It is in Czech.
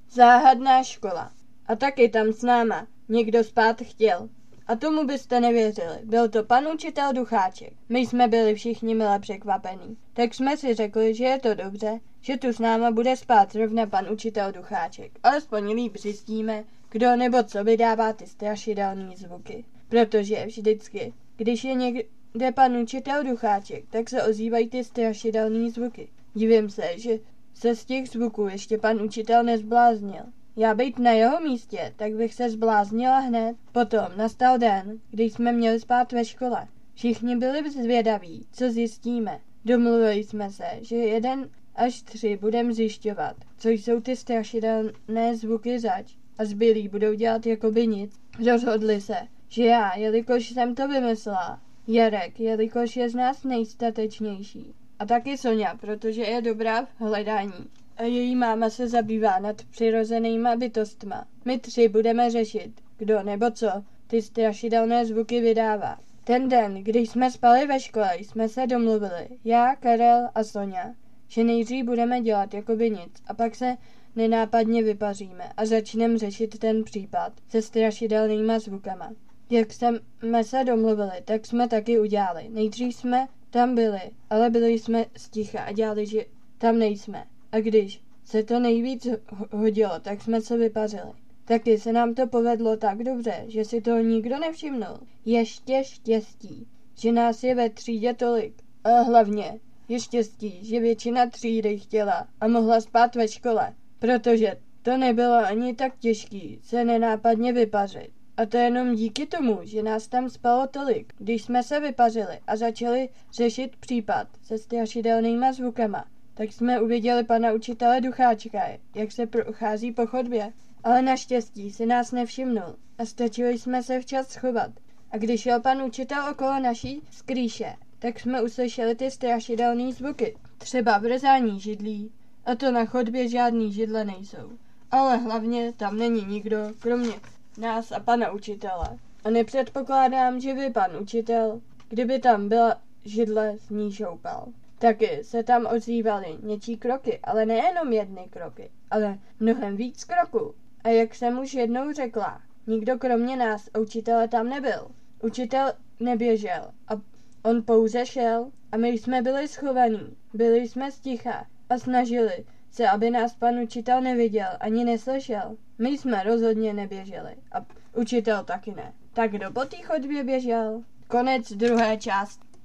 Záhadná škola. A taky tam s náma někdo spát chtěl. A tomu byste nevěřili. Byl to pan učitel Ducháček. My jsme byli všichni mile překvapení. Tak jsme si řekli, že je to dobře, že tu s náma bude spát zrovna pan učitel Ducháček. Alespoň líp zjistíme, kdo nebo co vydává ty strašidelné zvuky. Protože vždycky, když je někde pan učitel Ducháček, tak se ozývají ty strašidelné zvuky. Divím se, že se z těch zvuků ještě pan učitel nezbláznil. Já být na jeho místě, tak bych se zbláznila hned. Potom nastal den, kdy jsme měli spát ve škole. Všichni byli zvědaví, co zjistíme. Domluvili jsme se, že 1 až 3 budeme zjišťovat, co jsou ty strašidelné zvuky zač. A zbylí budou dělat jakoby nic. Rozhodli se, že já, jelikož jsem to vymyslela, Jarek, jelikož je z nás nejstatečnější. A taky Sonja, protože je dobrá v hledání. A její máma se zabývá nad přirozenýma bytostma. My 3 budeme řešit, kdo nebo co ty strašidelné zvuky vydává. Ten den, když jsme spali ve škole, jsme se domluvili, já, Karel a Sonja, že nejdřív budeme dělat jakoby nic a pak se nenápadně vypaříme a začneme řešit ten případ se strašidelnýma zvukama. Jak jsme se domluvili, tak jsme taky udělali. Nejdřív jsme tam byli, ale byli jsme sticha a dělali, že tam nejsme. A když se to nejvíc hodilo, tak jsme se vypařili. Taky se nám to povedlo tak dobře, že si toho nikdo nevšimnul. Ještě štěstí, že nás je ve třídě tolik. A hlavně je štěstí, že většina třídy chtěla a mohla spát ve škole, protože to nebylo ani tak těžký se nenápadně vypařit. A to jenom díky tomu, že nás tam spalo tolik, když jsme se vypařili a začali řešit případ se strašidelnýma zvukama. Tak jsme uviděli pana učitele Ducháčka, jak se prochází po chodbě. Ale naštěstí si nás nevšimnul a stačili jsme se včas schovat. A když šel pan učitel okolo naší skrýše, tak jsme uslyšeli ty strašidelné zvuky. Třeba vrzání židlí. A to na chodbě žádný židle nejsou. Ale hlavně tam není nikdo, kromě nás a pana učitele. A nepředpokládám, že by pan učitel, kdyby tam byla židle, z ní šoupal. Taky se tam ozývaly něčí kroky, ale nejenom jedny kroky, ale mnohem víc kroků. A jak jsem už jednou řekla, nikdo kromě nás a učitele tam nebyl. Učitel neběžel a on pouze šel a my jsme byli schovaní, byli jsme sticha a snažili se, aby nás pan učitel neviděl ani neslyšel. My jsme rozhodně neběželi a učitel taky ne. Tak kdo po té chodbě běžel? Konec druhé části.